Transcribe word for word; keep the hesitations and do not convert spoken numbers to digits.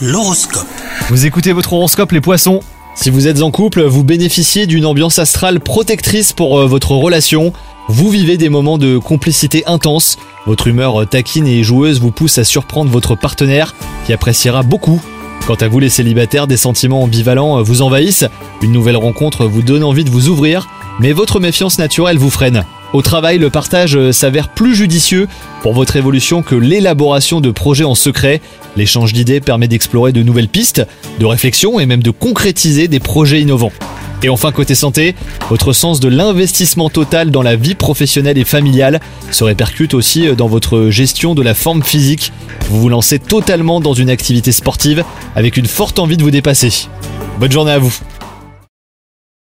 L'horoscope. Vous écoutez votre horoscope les poissons. Si vous êtes en couple, vous bénéficiez d'une ambiance astrale protectrice pour euh, votre relation. Vous vivez des moments de complicité intense. Votre humeur taquine et joueuse vous pousse à surprendre votre partenaire qui appréciera beaucoup. Quant à vous les célibataires, des sentiments ambivalents vous envahissent. Une nouvelle rencontre vous donne envie de vous ouvrir, mais votre méfiance naturelle vous freine. Au travail, le partage s'avère plus judicieux pour votre évolution que l'élaboration de projets en secret. L'échange d'idées permet d'explorer de nouvelles pistes, de réflexion et même de concrétiser des projets innovants. Et enfin, côté santé, votre sens de l'investissement total dans la vie professionnelle et familiale se répercute aussi dans votre gestion de la forme physique. Vous vous lancez totalement dans une activité sportive avec une forte envie de vous dépasser. Bonne journée à vous.